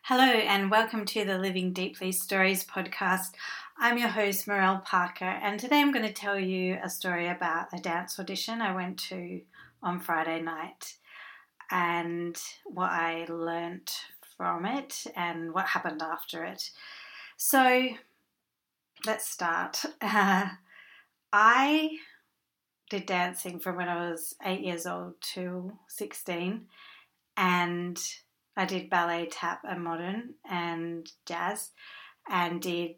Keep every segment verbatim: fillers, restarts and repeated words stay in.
Hello and welcome to the Living Deeply Stories podcast. I'm your host, Morelle Parker, and today I'm going to tell you a story about a dance audition I went to on Friday night and what I learnt from it and what happened after it. So let's start. Uh, I did dancing from when I was eight years old to sixteen, and I did ballet, tap and modern and jazz, and did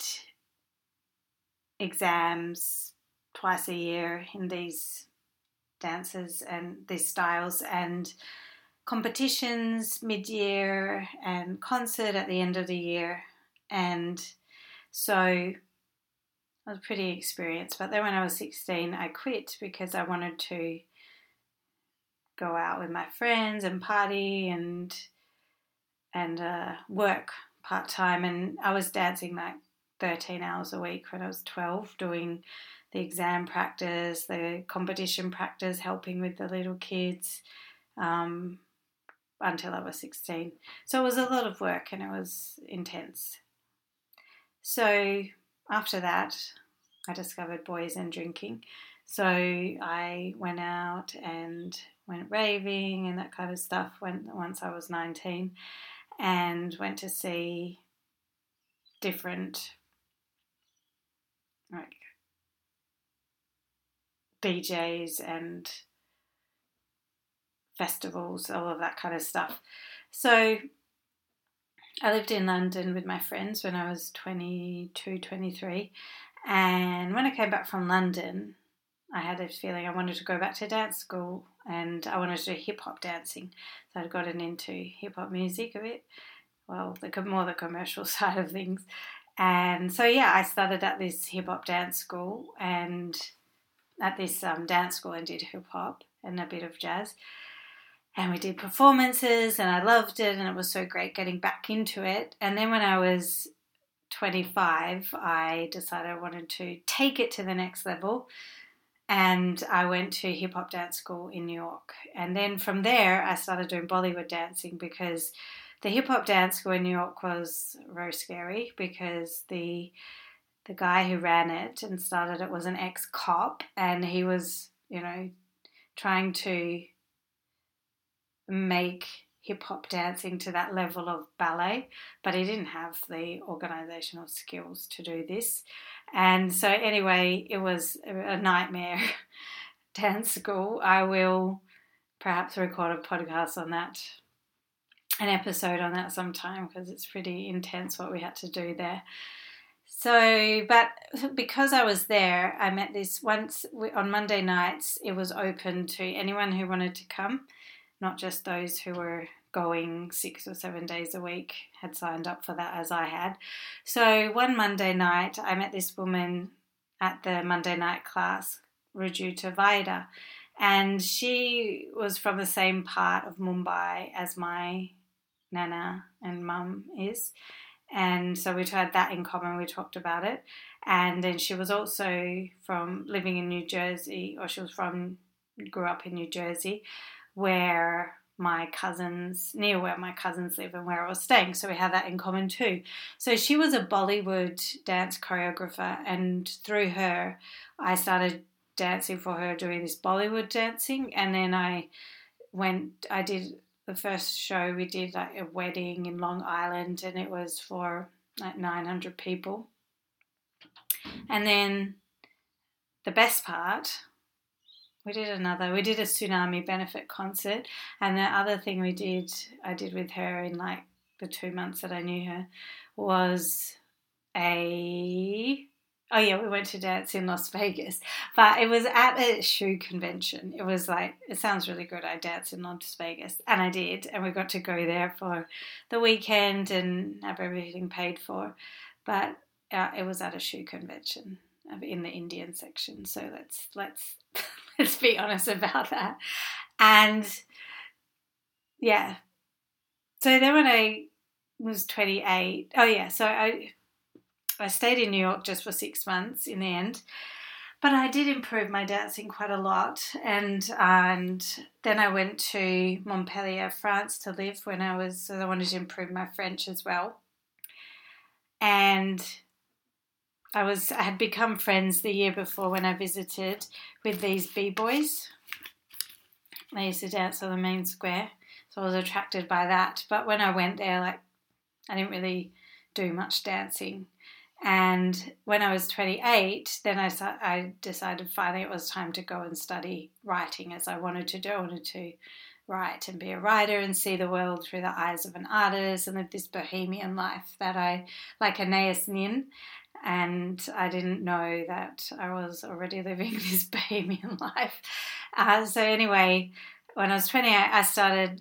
exams twice a year in these dances and these styles, and competitions mid-year and concert at the end of the year. And so I was pretty experienced. But then when I was sixteen, I quit because I wanted to go out with my friends and party and and uh, work part-time, and I was dancing like thirteen hours a week when I was twelve, doing the exam practice, the competition practice, helping with the little kids um, until I was sixteen. So it was a lot of work and it was intense. So after that, I discovered boys and drinking. So I went out and went raving and that kind of stuff when once I was nineteen, and went to see different like D Js and festivals, all of that kind of stuff. So I lived in London with my friends when I was twenty-two, twenty-three, and when I came back from London, I had a feeling I wanted to go back to dance school, and I wanted to do hip-hop dancing. So I'd gotten into hip-hop music a bit, well, the more the commercial side of things. And so, yeah, I started at this hip-hop dance school, and at this um, dance school and did hip-hop and a bit of jazz. And we did performances, and I loved it, and it was so great getting back into it. And then when I was twenty-five, I decided I wanted to take it to the next level, and I went to hip-hop dance school in New York. And then from there, I started doing Bollywood dancing, because the hip-hop dance school in New York was very scary, because the the guy who ran it and started it was an ex-cop, and he was, you know, trying to make hip-hop dancing to that level of ballet, but he didn't have the organisational skills to do this. And so anyway, it was a nightmare dance school. I will perhaps record a podcast on that, an episode on that sometime, because it's pretty intense what we had to do there. So, but because I was there, I met this once on Monday nights. It was open to anyone who wanted to come, not just those who were going six or seven days a week had signed up for that as I had. So one Monday night, I met this woman at the Monday night class, Rajuta Vaida, and she was from the same part of Mumbai as my nana and mum is. And so we had that in common. We talked about it. And then she was also from living in New Jersey, or she was from, grew up in New Jersey, where my cousins, near where my cousins live and where I was staying. So we had that in common too. So she was a Bollywood dance choreographer, and through her, I started dancing for her, doing this Bollywood dancing. And then I went, I did the first show, we did like a wedding in Long Island, and it was for like nine hundred people. And then the best part, we did another, we did a tsunami benefit concert. And the other thing we did, I did with her in like the two months that I knew her, was a, oh yeah, we went to dance in Las Vegas. But it was at a shoe convention. It was like, it sounds really good. I danced in Las Vegas, and I did. And we got to go there for the weekend and have everything paid for. But uh, it was at a shoe convention in the Indian section. So let's, let's, let's be honest about that. And yeah, so then when I was twenty-eight, oh yeah, so I I stayed in New York just for six months in the end. but I did improve my dancing quite a lot, and and then I went to Montpellier, France, to live when I was. So I wanted to improve my French as well, and I was I had become friends the year before when I visited with these b-boys. They used to dance on the main square, so I was attracted by that. But when I went there, like I didn't really do much dancing. And when I was twenty-eight, then I, I decided finally it was time to go and study writing, as I wanted to do. I wanted to write and be a writer and see the world through the eyes of an artist and live this bohemian life that I, like Anais Nin, and I didn't know that I was already living this bohemian life. Uh, so anyway, when I was twenty-eight, I started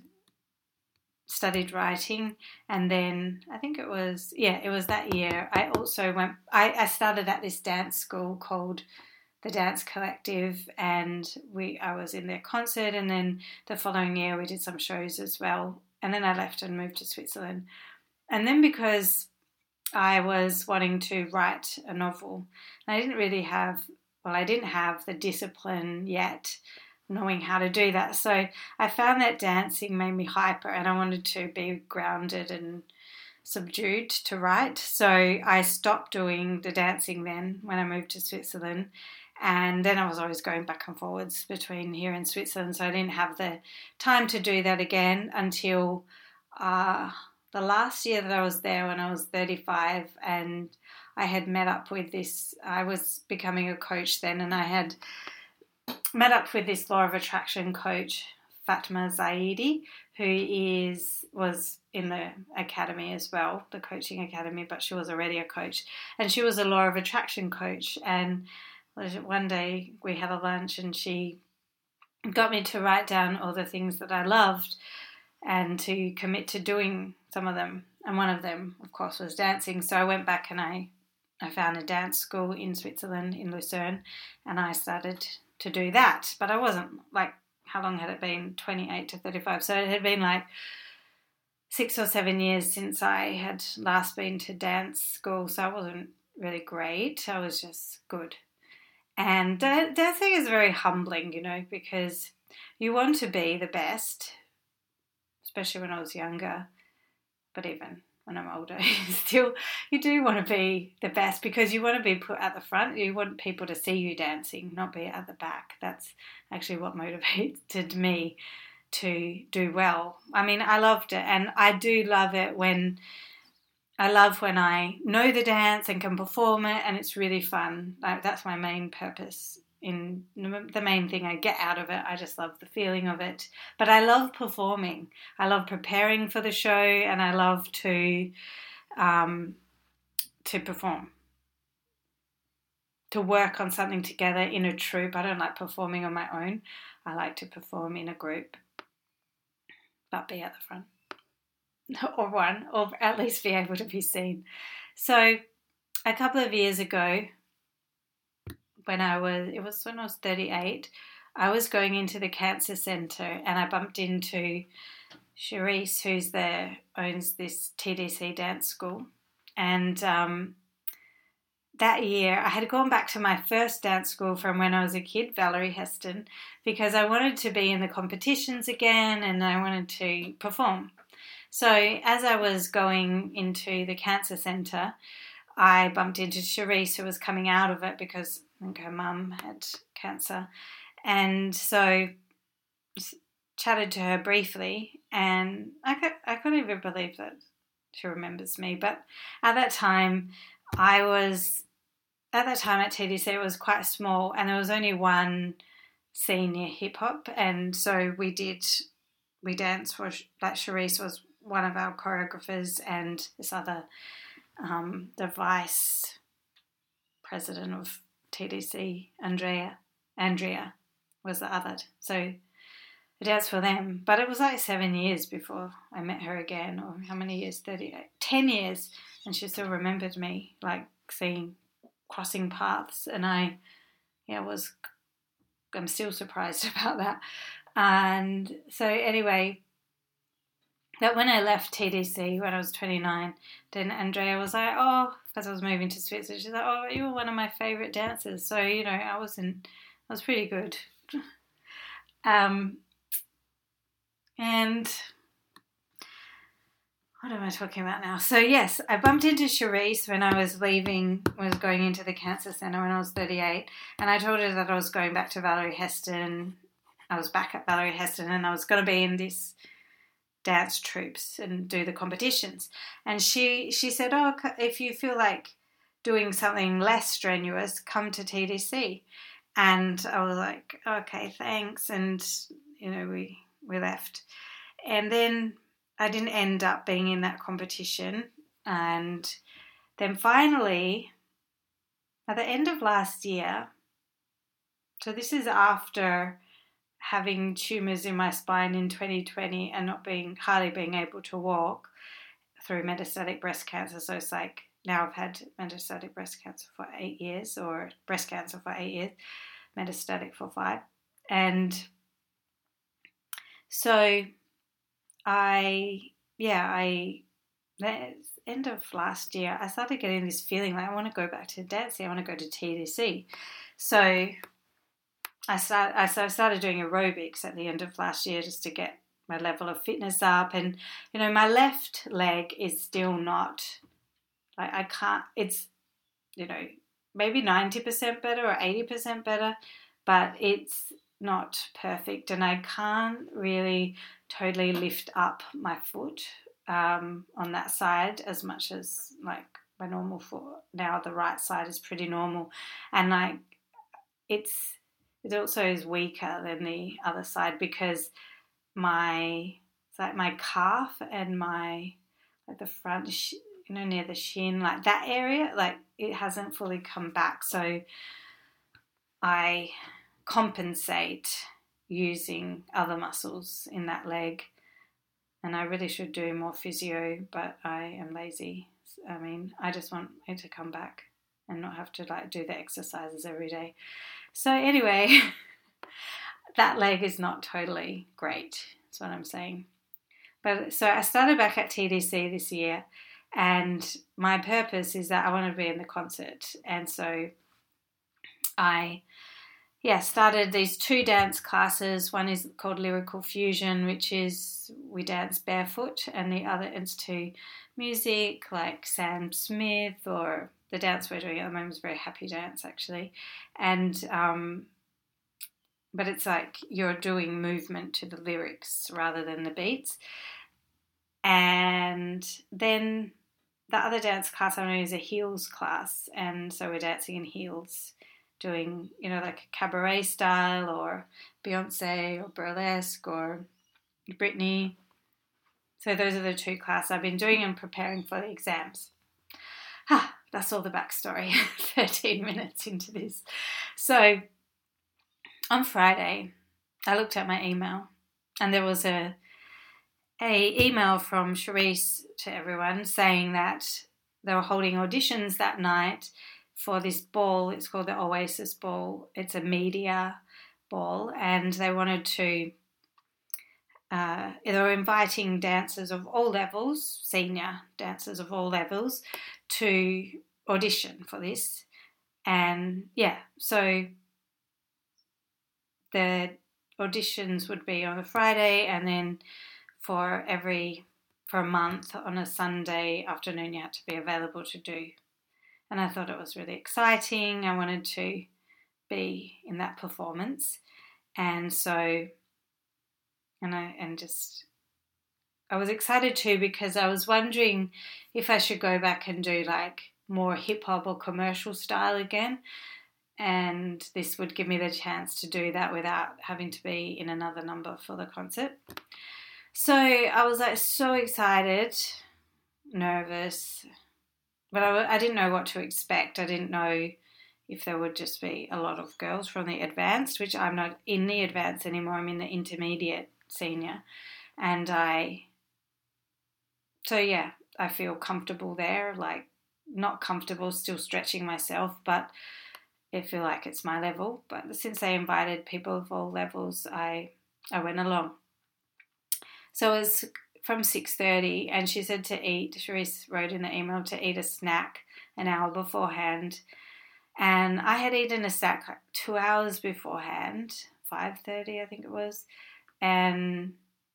studied writing, and then I think it was yeah it was that year I also went I, I started at this dance school called the Dance Collective, and we I was in their concert, and then the following year we did some shows as well, and then I left and moved to Switzerland. And then because I was wanting to write a novel, and I didn't really have well I didn't have the discipline yet, knowing how to do that. So I found that dancing made me hyper, and I wanted to be grounded and subdued to write. So I stopped doing the dancing then when I moved to Switzerland, and then I was always going back and forwards between here and Switzerland, so I didn't have the time to do that again until uh, the last year that I was there, when I was thirty-five, and I had met up with this, I was becoming a coach then, and I had met up with this law of attraction coach, Fatma Zaidi, who is was in the academy as well, the coaching academy, but she was already a coach, and she was a law of attraction coach. And one day we had a lunch, and she got me to write down all the things that I loved and to commit to doing some of them. And one of them, of course, was dancing. So I went back and I, I found a dance school in Switzerland, in Lucerne, and I started to do that. But I wasn't, like, how long had it been? twenty-eight to thirty-five. So it had been like six or seven years since I had last been to dance school. So I wasn't really great. I was just good. And dancing is very humbling, you know, because you want to be the best, especially when I was younger, but even when I'm older, still you do want to be the best, because you want to be put at the front. You want people to see you dancing, not be at the back. That's actually what motivated me to do well. I mean, I loved it, and I do love it when I love when I know the dance and can perform it, and it's really fun. Like, that's my main purpose. In the main thing I get out of it. I just love the feeling of it. But I love performing. I love preparing for the show, and I love to um, to perform, to work on something together in a troupe. I don't like performing on my own. I like to perform in a group, but be at the front, or one, or at least be able to be seen. So a couple of years ago, when I was, it was when I was thirty-eight, I was going into the cancer centre, and I bumped into Cherise, who's there, owns this T D C dance school. And um, that year I had gone back to my first dance school from when I was a kid, Valerie Heston, because I wanted to be in the competitions again, and I wanted to perform. So as I was going into the cancer centre, I bumped into Cherise, who was coming out of it because I think her mum had cancer. And so chatted to her briefly, and I, could, I couldn't even believe that she remembers me. But at that time, I was, at that time at T D C, it was quite small, and there was only one senior hip hop. And so we did, we danced for, like, Cherise was one of our choreographers, and this other, um, the vice president of T D C, Andrea, Andrea was the other. So I danced for them. But it was like seven years before I met her again, or how many years? thirty-eight, ten years. And she still remembered me, like seeing, crossing paths. And I, yeah, was, I'm still surprised about that. And so anyway, But when I left T D C when I was twenty-nine, then Andrea was like, oh, because I was moving to Switzerland, she's like, oh, you were one of my favourite dancers. So, you know, I wasn't, I was pretty good. Um, and what am I talking about now? So, yes, I bumped into Cherise when I was leaving, was going into the cancer centre when I was thirty-eight. And I told her that I was going back to Valerie Heston. I was back at Valerie Heston and I was going to be in this dance troupes and do the competitions. And she she said, oh, if you feel like doing something less strenuous, come to T D C. And I was like, okay, thanks. And, you know, we, we left. And then I didn't end up being in that competition. And then finally, at the end of last year, so this is after having tumours in my spine in twenty twenty and not being, hardly being able to walk through metastatic breast cancer. So it's like, now I've had metastatic breast cancer for eight years or breast cancer for eight years, metastatic for five. And so I, yeah, I, the end of last year, I started getting this feeling like I want to go back to dancing. I want to go to T D C. So I start, I started doing aerobics at the end of last year just to get my level of fitness up. And, you know, my left leg is still not, like, I can't, it's, you know, maybe ninety percent better or eighty percent better, but it's not perfect. And I can't really totally lift up my foot um, on that side as much as, like, my normal foot. Now the right side is pretty normal. And, like, it's, it also is weaker than the other side because my, it's like my calf and my, like the front, sh- you know, near the shin, like that area, like it hasn't fully come back. So I compensate using other muscles in that leg. And I really should do more physio, but I am lazy. I mean, I just want it to come back and not have to like do the exercises every day. So anyway, that leg is not totally great. That's what I'm saying. But so I started back at T D C this year, and my purpose is that I want to be in the concert. And so I, yeah, started these two dance classes. One is called Lyrical Fusion, which is we dance barefoot, and the other is to music like Sam Smith, or the dance we're doing at the moment is very happy dance actually. And um, but it's like you're doing movement to the lyrics rather than the beats. And then the other dance class I'm doing is a heels class, and so we're dancing in heels, doing, you know, like a cabaret style or Beyonce or burlesque or Britney. So those are the two classes I've been doing and preparing for the exams. Ah, that's all the backstory, thirteen minutes into this. So on Friday, I looked at my email and there was a a email from Cherise to everyone saying that they were holding auditions that night for this ball. It's called the Oasis Ball. It's a media ball, and they wanted to, uh, they were inviting dancers of all levels, senior dancers of all levels, to audition for this. And yeah, so the auditions would be on a Friday, and then for every, for a month on a Sunday afternoon you had to be available to do. And I thought it was really exciting. I wanted to be in that performance. And so, and I, and just, I was excited too because I was wondering if I should go back and do like more hip hop or commercial style again. And this would give me the chance to do that without having to be in another number for the concert. So I was like so excited, nervous, but I, I didn't know what to expect. I didn't know if there would just be a lot of girls from the advanced, which I'm not in the advanced anymore. I'm in the intermediate senior. And I, so yeah, I feel comfortable there, like not comfortable, still stretching myself, but I feel like it's my level. But since they invited people of all levels, I, I went along. So it was from six thirty, and she said to eat, Charisse wrote in the email to eat a snack an hour beforehand. And I had eaten a snack like two hours beforehand, five thirty I think it was. And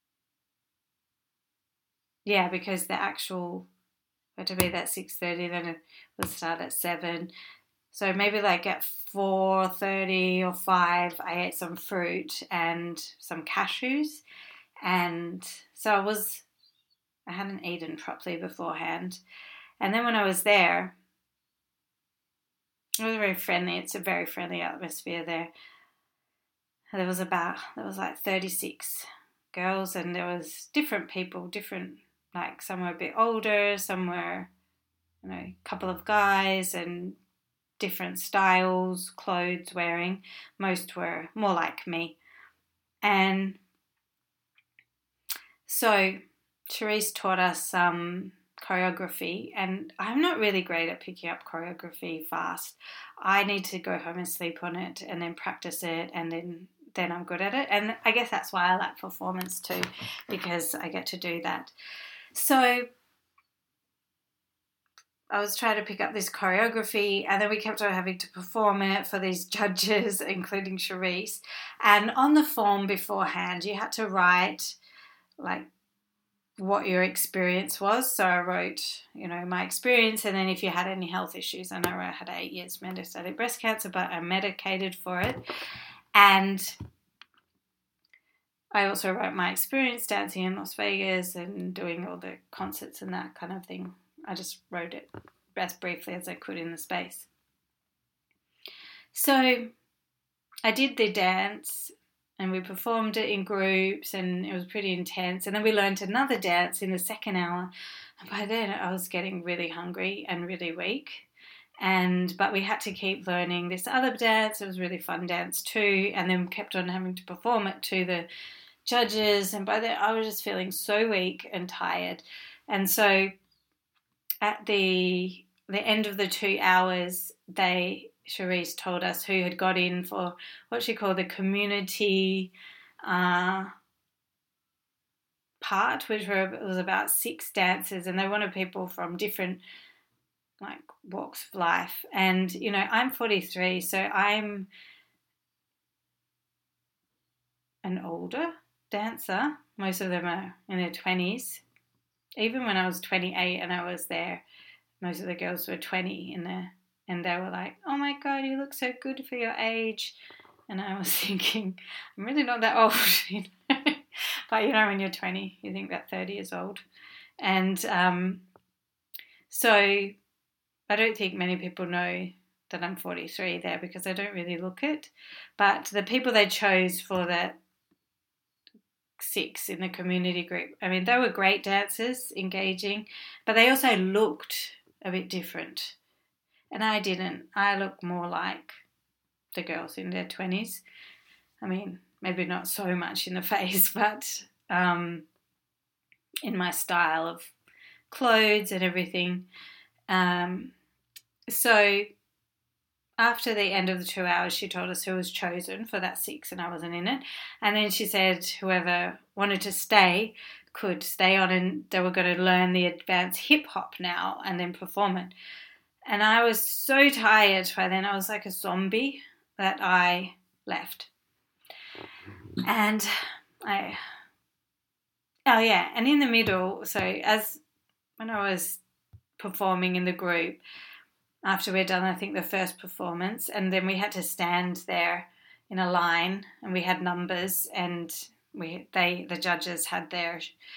yeah, because the actual had to be that six thirty, then it would start at seven. So maybe like at four thirty or five, I ate some fruit and some cashews. And so I was, I hadn't eaten properly beforehand. And then when I was there, it was very friendly. It's a very friendly atmosphere there. There was about, there was like thirty-six girls, and there was different people, different, like some were a bit older, some were, you know, a couple of guys, and different styles, clothes wearing. Most were more like me. And so Charisse taught us some um, choreography, and I'm not really great at picking up choreography fast. I need to go home and sleep on it and then practice it, and then then I'm good at it. And I guess that's why I like performance too, because I get to do that. So I was trying to pick up this choreography, and then we kept on having to perform it for these judges, including Charisse. And on the form beforehand, you had to write like what your experience was. So I wrote, you know, my experience, and then if you had any health issues. And I wrote I had eight years metastatic breast cancer, but I'm medicated for it. And I also wrote my experience dancing in Las Vegas and doing all the concerts and that kind of thing. I just wrote it as briefly as I could in the space. So I did the dance, and we performed it in groups, and it was pretty intense. And then we learned another dance in the second hour. And by then I was getting really hungry and really weak. And but we had to keep learning this other dance. It was a really fun dance too. And then kept on having to perform it to the judges. And by then I was just feeling so weak and tired. And so at the the end of the two hours, they Charisse told us who had got in for what she called the community uh, part, which were, was about six dancers, and they wanted people from different like walks of life. And you know, I'm forty-three, so I'm an older dancer. Most of them are in their twenties. Even when I was twenty-eight and I was there, most of the girls were twenty in there, and they were like, "Oh my God, you look so good for your age." And I was thinking, I'm really not that old, you know. But you know, when you're twenty, you think that thirty is old. And um, so I don't think many people know that I'm forty-three there, because I don't really look it. But the people they chose for that six in the community group, I mean, they were great dancers, engaging, but they also looked a bit different. And I didn't. I looked more like the girls in their twenties. I mean, maybe not so much in the face, but um, in my style of clothes and everything. Um, so after the end of the two hours, she told us who was chosen for that six, and I wasn't in it. And then she said whoever wanted to stay could stay on, and they were going to learn the advanced hip hop now and then perform it. And I was so tired by then. I was like a zombie that I left. And I, oh yeah, and in the middle, so as when I was performing in the group, after we'd done, I think, the first performance, and then we had to stand there in a line, and we had numbers, and we they the judges had their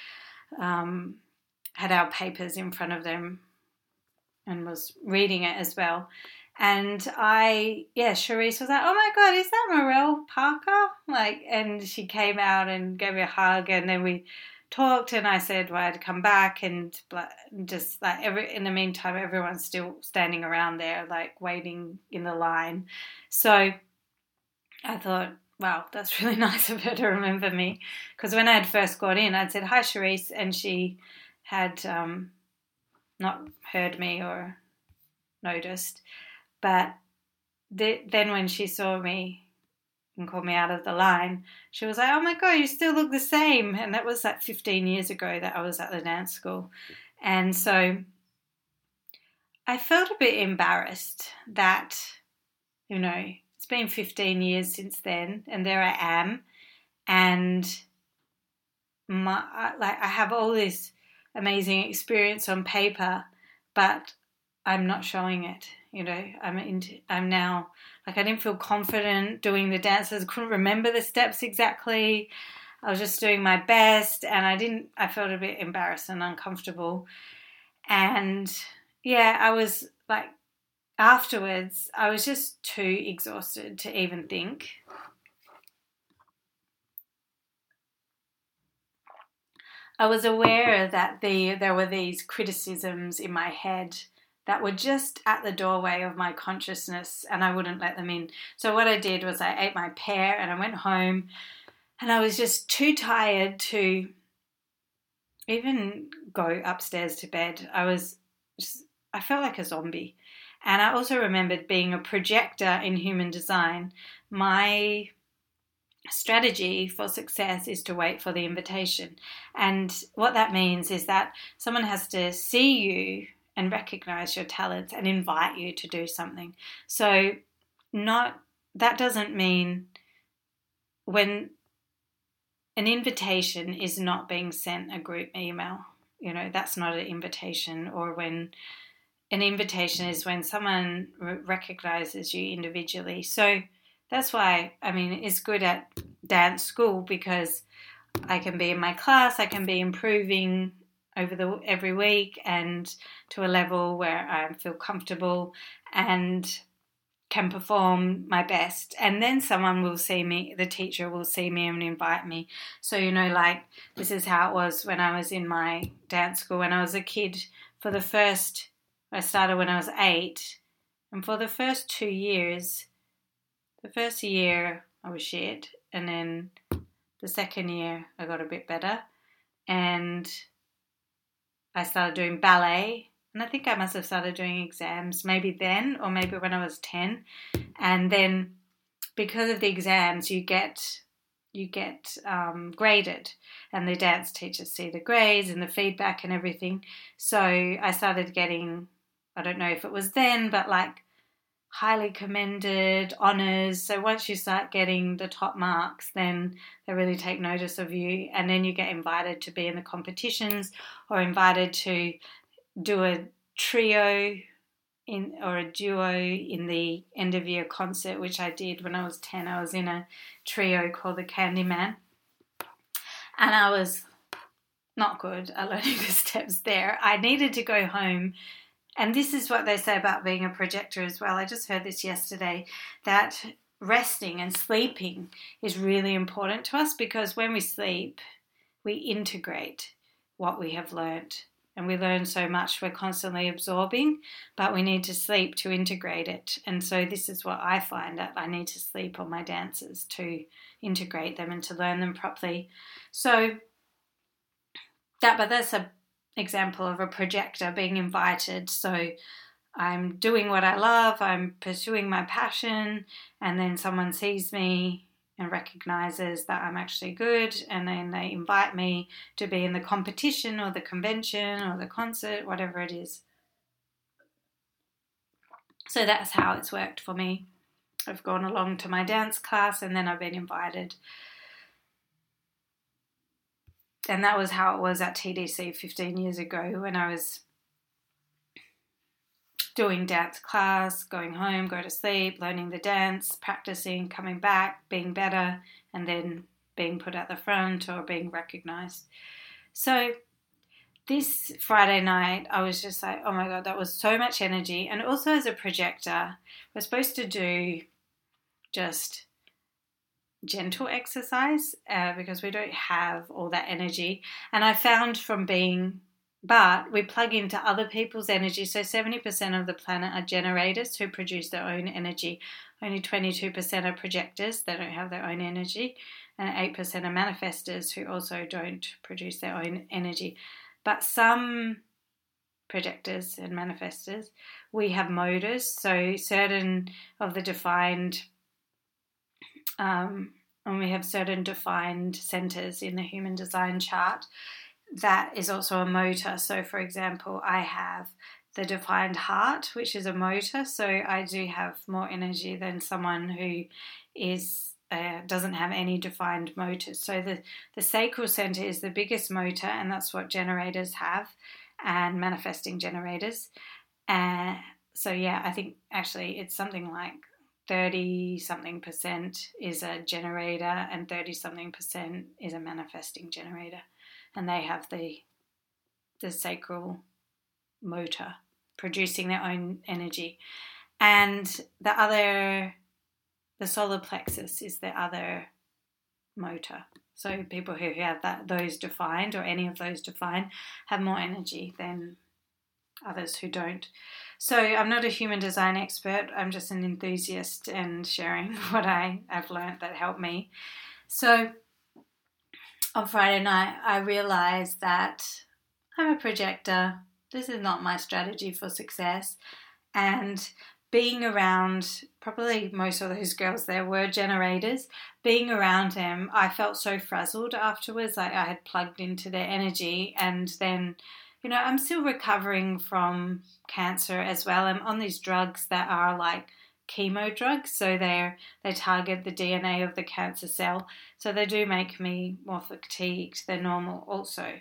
um, had our papers in front of them, and was reading it as well. And I, yeah, Charisse was like, "Oh my God, is that Morel Parker?" Like, and she came out and gave me a hug, and then we talked, and I said, well, I'd come back, and just like every in the meantime, everyone's still standing around there, like waiting in the line. So I thought, wow, that's really nice of her to remember me, because when I had first got in, I'd said hi, Charisse, and she had um, not heard me or noticed. But the, then when she saw me and called me out of the line, she was like, oh my God, you still look the same. And that was like fifteen years ago that I was at the dance school. And so I felt a bit embarrassed that, you know, it's been fifteen years since then, and there I am. And my, like, I have all this amazing experience on paper, but I'm not showing it. You know, I'm into, I'm now, like, I didn't feel confident doing the dances. I couldn't remember the steps exactly. I was just doing my best, and I didn't, I felt a bit embarrassed and uncomfortable. And yeah, I was like, afterwards, I was just too exhausted to even think. I was aware that the there were these criticisms in my head that were just at the doorway of my consciousness, and I wouldn't let them in. So what I did was I ate my pear and I went home, and I was just too tired to even go upstairs to bed. I was just, I felt like a zombie. And I also remembered being a projector in human design. My strategy for success is to wait for the invitation. And what that means is that someone has to see you and recognize your talents and invite you to do something. So not that doesn't mean when an invitation is not being sent a group email, you know, that's not an invitation. Or when an invitation is when someone recognizes you individually. So that's why, I mean, it's good at dance school, because I can be in my class, I can be improving over the every week and to a level where I feel comfortable and can perform my best. And then someone will see me, the teacher will see me and invite me. So, you know, like, this is how it was when I was in my dance school. When I was a kid, for the first, I started when I was eight, and for the first two years, the first year I was shit, and then the second year I got a bit better, and I started doing ballet, and I think I must have started doing exams maybe then, or maybe when I was ten. And then because of the exams, you get you get um, graded, and the dance teachers see the grades and the feedback and everything. So I started getting, I don't know if it was then, but like highly commended, honours. So once you start getting the top marks, then they really take notice of you, and then you get invited to be in the competitions, or invited to do a trio in or a duo in the end of year concert, which I did when I was ten. I was in a trio called the Candyman, and I was not good at learning the steps there. I needed to go home. And this is what they say about being a projector as well. I just heard this yesterday, that resting and sleeping is really important to us, because when we sleep, we integrate what we have learnt. And we learn so much, we're constantly absorbing, but we need to sleep to integrate it. And so this is what I find, that I need to sleep on my dances to integrate them and to learn them properly. So that, but that's a example of a projector being invited. So I'm doing what I love, I'm pursuing my passion, and then someone sees me and recognizes that I'm actually good, and then they invite me to be in the competition or the convention or the concert, whatever it is. So that's how it's worked for me. I've gone along to my dance class, and then I've been invited. And that was how it was at T D C fifteen years ago, when I was doing dance class, going home, go to sleep, learning the dance, practicing, coming back, being better, and then being put at the front or being recognised. So this Friday night, I was just like, oh my God, that was so much energy. And also as a projector, we're supposed to do just gentle exercise uh, because we don't have all that energy. And I found from being, but we plug into other people's energy. So seventy percent of the planet are generators who produce their own energy. Only twenty-two percent are projectors, they don't have their own energy. And eight percent are manifestors who also don't produce their own energy. But some projectors and manifestors, we have motors. So certain of the defined um, and we have certain defined centers in the human design chart, that is also a motor. So, for example, I have the defined heart, which is a motor. So I do have more energy than someone who is uh, doesn't have any defined motors. So the, the sacral center is the biggest motor, and that's what generators have, and manifesting generators. And so, yeah, I think actually it's something like thirty something percent is a generator and thirty something percent is a manifesting generator. And they have the the sacral motor producing their own energy. And the other, the solar plexus is the other motor. So people who have that those defined, or any of those defined, have more energy than others who don't. So I'm not a human design expert. I'm just an enthusiast and sharing what I have learned that helped me. So on Friday night, I realised that I'm a projector. This is not my strategy for success. And being around, probably most of those girls there were generators. Being around them, I felt so frazzled afterwards. Like I had plugged into their energy, and then, you know, I'm still recovering from cancer as well. I'm on these drugs that are like chemo drugs, so they they target the D N A of the cancer cell, so they do make me more fatigued than normal also.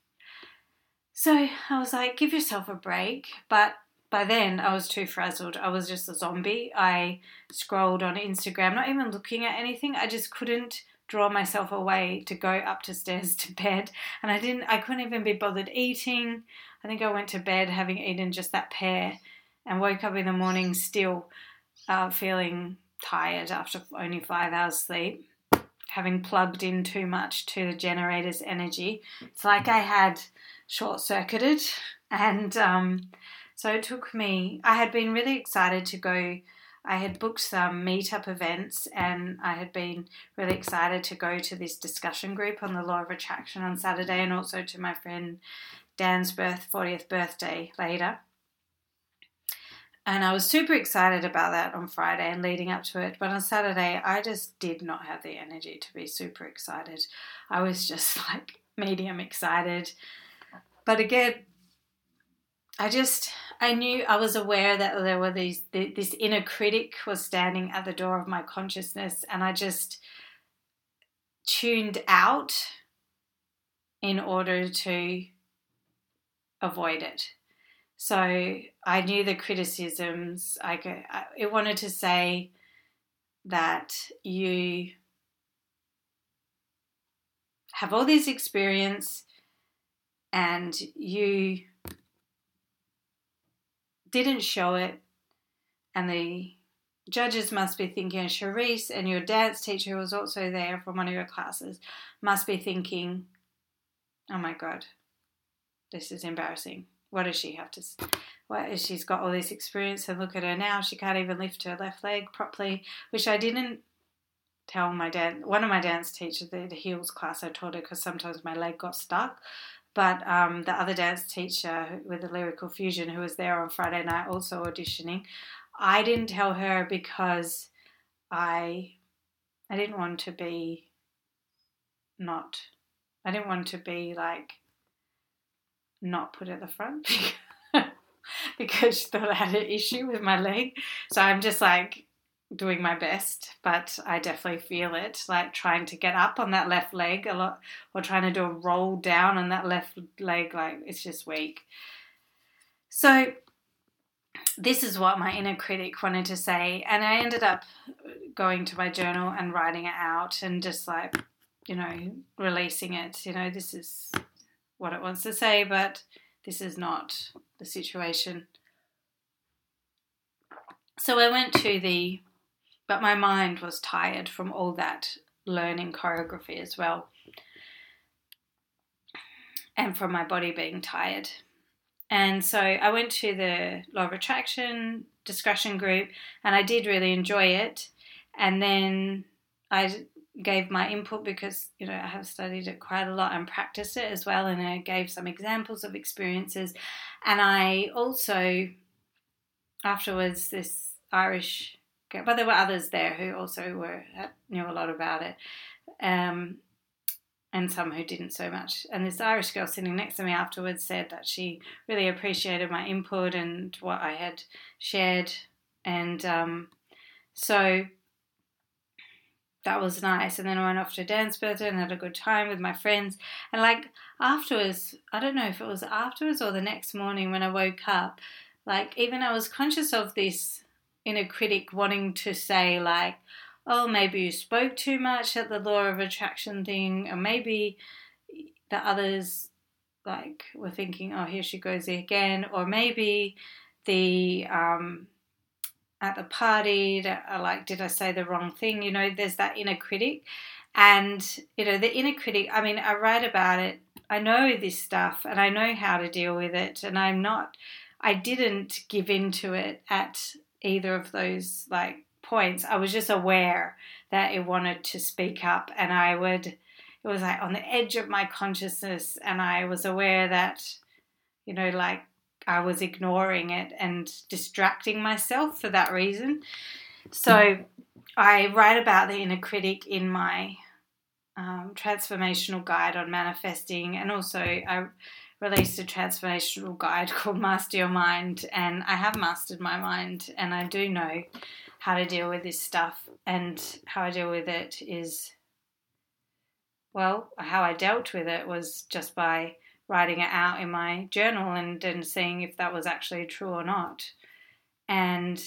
So I was like, give yourself a break. But by then I was too frazzled. I was just a zombie. I scrolled on Instagram, not even looking at anything. I just couldn't draw myself away to go up the stairs to bed, and I didn't I couldn't even be bothered eating. I think I went to bed having eaten just that pear and woke up in the morning still Uh, feeling tired after only five hours sleep, having plugged in too much to the generator's energy. It's like I had short-circuited, and um, so it took me, I had been really excited to go. I had booked some meetup events, and I had been really excited to go to this discussion group on the law of attraction on Saturday, and also to my friend Dan's birth, fortieth birthday later. And I was super excited about that on Friday and leading up to it. But on Saturday, I just did not have the energy to be super excited. I was just like medium excited. But again, I just, I knew, I was aware that there were these, this inner critic was standing at the door of my consciousness, and I just tuned out in order to avoid it. So I knew the criticisms. I could, I, it wanted to say that you have all this experience and you didn't show it, and the judges must be thinking, Charisse and your dance teacher who was also there from one of your classes must be thinking, oh my God, this is embarrassing. What does she have to say? What is, she's got all this experience, and look at her now. She can't even lift her left leg properly, which I didn't tell my dance. One of my dance teachers, the, the heels class, I taught her because sometimes my leg got stuck. But um, the other dance teacher with the Lyrical Fusion, who was there on Friday night also auditioning, I didn't tell her because I I didn't want to be not, I didn't want to be like not put at the front because she thought I had an issue with my leg. So I'm just like doing my best, but I definitely feel it, like trying to get up on that left leg a lot, or trying to do a roll down on that left leg, like it's just weak. So this is what my inner critic wanted to say, and I ended up going to my journal and writing it out and just like, you know, releasing it. You know, this is what it wants to say, but this is not the situation. So I went to the, but my mind was tired from all that learning choreography as well, and from my body being tired. And so I went to the Law of Attraction discussion group, and I did really enjoy it. And then I gave my input because, you know, I have studied it quite a lot and practiced it as well, and I gave some examples of experiences. And I also, afterwards, this Irish but there were others there who also were knew a lot about it, um, and some who didn't so much. And this Irish girl sitting next to me afterwards said that she really appreciated my input and what I had shared, and um, so that was nice. And then I went off to Dansborough and had a good time with my friends. And like afterwards, I don't know if it was afterwards or the next morning when I woke up, like even I was conscious of this inner critic wanting to say like, oh, maybe you spoke too much at the law of attraction thing, or maybe the others like were thinking, oh, here she goes again, or maybe the um at the party, like, did I say the wrong thing? You know, there's that inner critic. And, you know, the inner critic, I mean, I write about it. I know this stuff and I know how to deal with it. And I'm not, I didn't give into it at either of those, like, points. I was just aware that it wanted to speak up, and I would, it was like on the edge of my consciousness, and I was aware that, you know, like, I was ignoring it and distracting myself for that reason. So I write about the inner critic in my um, transformational guide on manifesting, and also I released a transformational guide called Master Your Mind, and I have mastered my mind, and I do know how to deal with this stuff. And how I deal with it is, well, how I dealt with it was just by writing it out in my journal and then seeing if that was actually true or not. And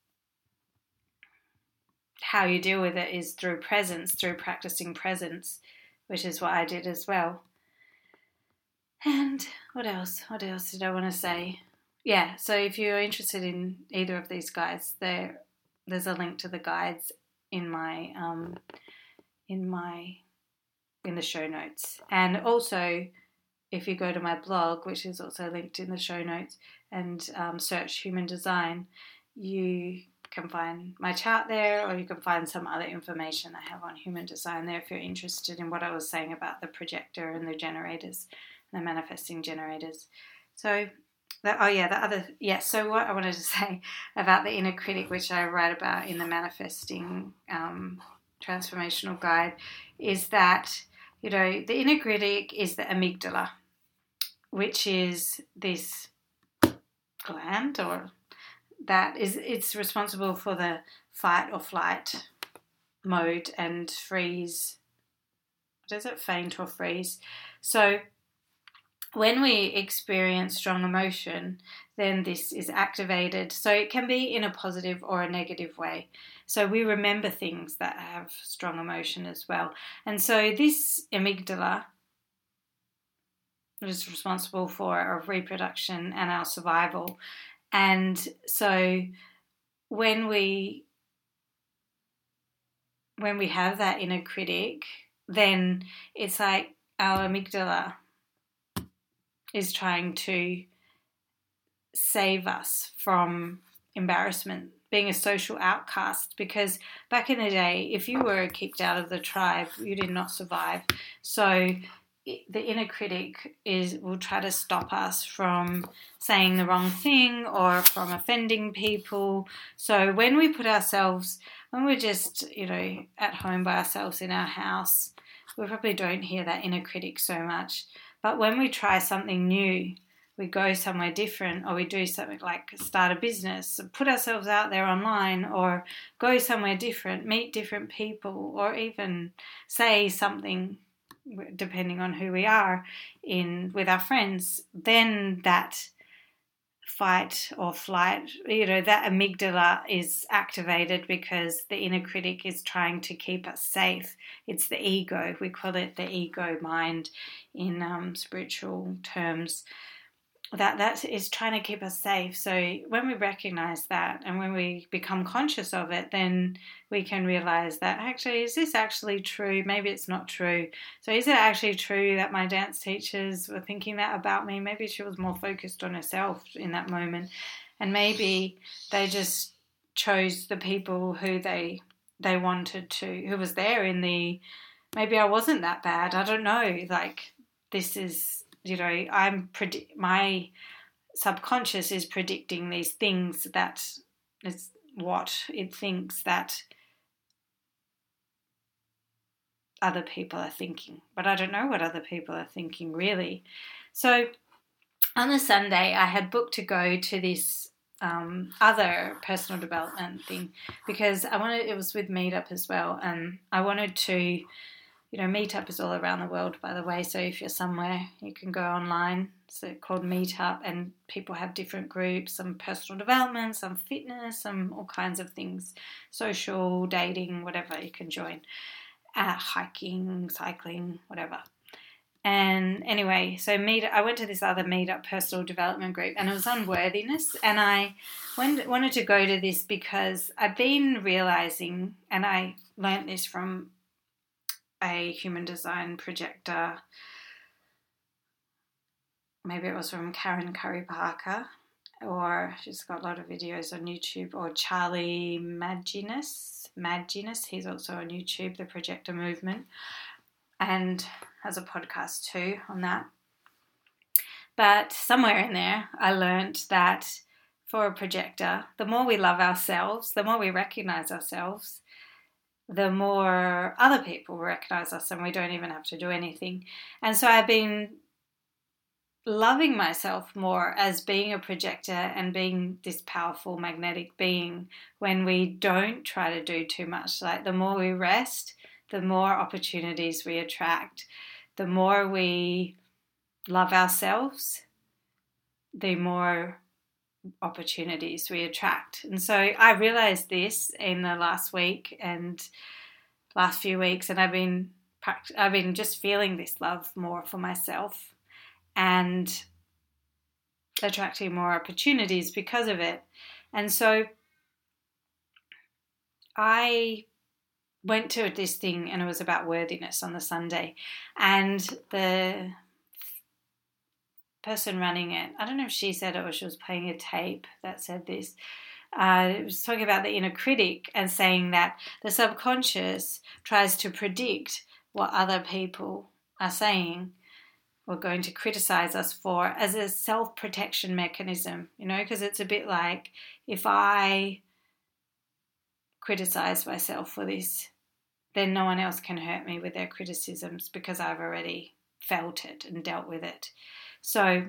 how you deal with it is through presence, through practicing presence, which is what I did as well. And what else? What else did I want to say? Yeah, so if you're interested in either of these guides, there there's a link to the guides in my um in my in the show notes. And also, if you go to my blog, which is also linked in the show notes, and um, search human design, you can find my chart there, or you can find some other information I have on human design there if you're interested in what I was saying about the projector and the generators, the manifesting generators. So, that, oh yeah, the other, yeah, so what I wanted to say about the inner critic, which I write about in the manifesting um, transformational guide, is that, you know, the inner critic is the amygdala, which is this gland, or that is, it's responsible for the fight or flight mode and freeze. What is it? Faint or freeze. So when we experience strong emotion, then this is activated. So it can be in a positive or a negative way. So we remember things that have strong emotion as well. And so this amygdala is responsible for our reproduction and our survival. And so when we when we have that inner critic, then it's like our amygdala is trying to save us from embarrassment, being a social outcast, because back in the day, if you were kicked out of the tribe, you did not survive. So the inner critic is will try to stop us from saying the wrong thing or from offending people. So when we put ourselves, when we're just, you know, at home by ourselves in our house, we probably don't hear that inner critic so much. But when we try something new, we go somewhere different, or we do something like start a business, put ourselves out there online, or go somewhere different, meet different people, or even say something, depending on who we are, in with our friends, then that fight or flight, you know, that amygdala is activated because the inner critic is trying to keep us safe. It's the ego. We call it the ego mind in um, spiritual terms. That that is trying to keep us safe. So when we recognize that and when we become conscious of it, then we can realize that actually, is this actually true? Maybe it's not true. So is it actually true that my dance teachers were thinking that about me? Maybe she was more focused on herself in that moment, and maybe they just chose the people who they they wanted to, who was there in the, maybe I wasn't that bad. I don't know. Like, this is, you know, I'm predi- my subconscious is predicting these things that it's what it thinks that other people are thinking. But I don't know what other people are thinking, really. So on the Sunday, I had booked to go to this um, other personal development thing because I wanted, it was with Meetup as well, and I wanted to, you know, Meetup is all around the world, by the way, so if you're somewhere, you can go online. It's called Meetup, and people have different groups, some personal development, some fitness, some all kinds of things, social, dating, whatever you can join, uh, hiking, cycling, whatever. And anyway, so meet. I went to this other Meetup personal development group, and it was on worthiness. And I went, wanted to go to this because I've been realizing, and I learnt this from a human design projector. Maybe it was from Karen Curry Parker, or she's got a lot of videos on YouTube, or Charlie Maginnis. Maginnis, he's also on YouTube, The Projector Movement, and has a podcast too on that. But somewhere in there, I learned that for a projector, the more we love ourselves, the more we recognize ourselves, the more other people recognize us, and we don't even have to do anything. And so I've been loving myself more as being a projector and being this powerful magnetic being when we don't try to do too much. Like the more we rest, the more opportunities we attract. The more we love ourselves, the more opportunities we attract. And so I realized this in the last week and last few weeks, and I've been I've been just feeling this love more for myself and attracting more opportunities because of it. And so I went to this thing, and it was about worthiness on the Sunday, and the person running it, I don't know if she said it or she was playing a tape that said this, uh, it was talking about the inner critic and saying that the subconscious tries to predict what other people are saying or going to criticize us for as a self-protection mechanism, you know, because it's a bit like if I criticize myself for this, then no one else can hurt me with their criticisms because I've already felt it and dealt with it. So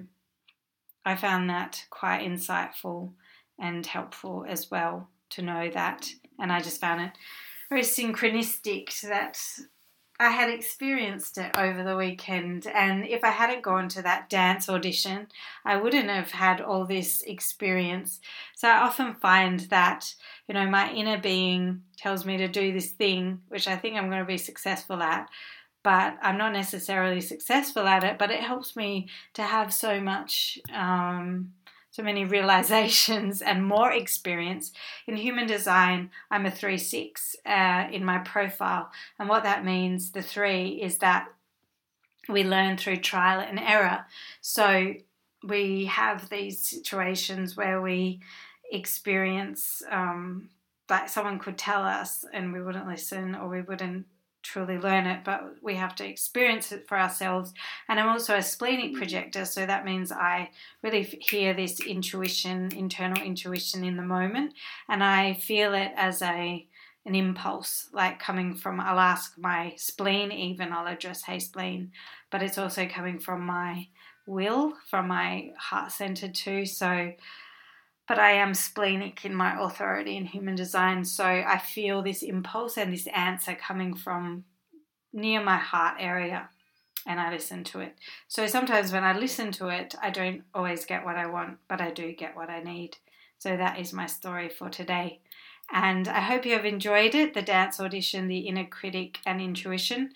I found that quite insightful and helpful as well to know that. And I just found it very synchronistic that I had experienced it over the weekend. And if I hadn't gone to that dance audition, I wouldn't have had all this experience. So I often find that, you know, my inner being tells me to do this thing, which I think I'm going to be successful at, but I'm not necessarily successful at it, but it helps me to have so much, um, so many realizations and more experience. In human design, I'm a three six uh, in my profile. And what that means, the three, is that we learn through trial and error. So we have these situations where we experience, um, like someone could tell us and we wouldn't listen or we wouldn't truly learn it, but we have to experience it for ourselves. And I'm also a splenic projector, so that means I really hear this intuition, internal intuition in the moment, and I feel it as a an impulse, like coming from, I'll ask my spleen even, I'll address, hey spleen, but it's also coming from my will, from my heart center too. So but I am splenic in my authority in human design, so I feel this impulse and this answer coming from near my heart area, and I listen to it. So sometimes when I listen to it, I don't always get what I want, but I do get what I need. So that is my story for today. And I hope you have enjoyed it, the dance audition, the inner critic and intuition.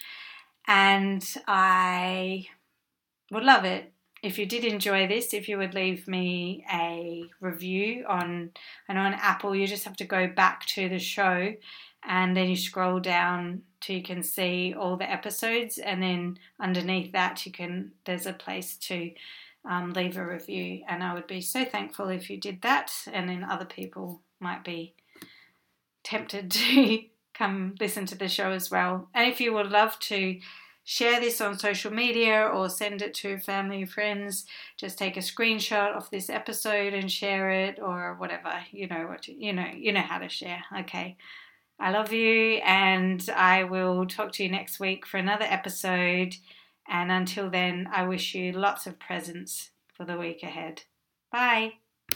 And I would love it if you did enjoy this, if you would leave me a review on, I know on Apple you just have to go back to the show and then you scroll down till you can see all the episodes, and then underneath that you can, there's a place to um, leave a review, and I would be so thankful if you did that, and then other people might be tempted to come listen to the show as well. And if you would love to share this on social media or send it to family and friends. Just take a screenshot of this episode and share it, or whatever. You know what to, you know you know how to share. Okay. I love you, and I will talk to you next week for another episode. And until then, I wish you lots of presents for the week ahead. Bye.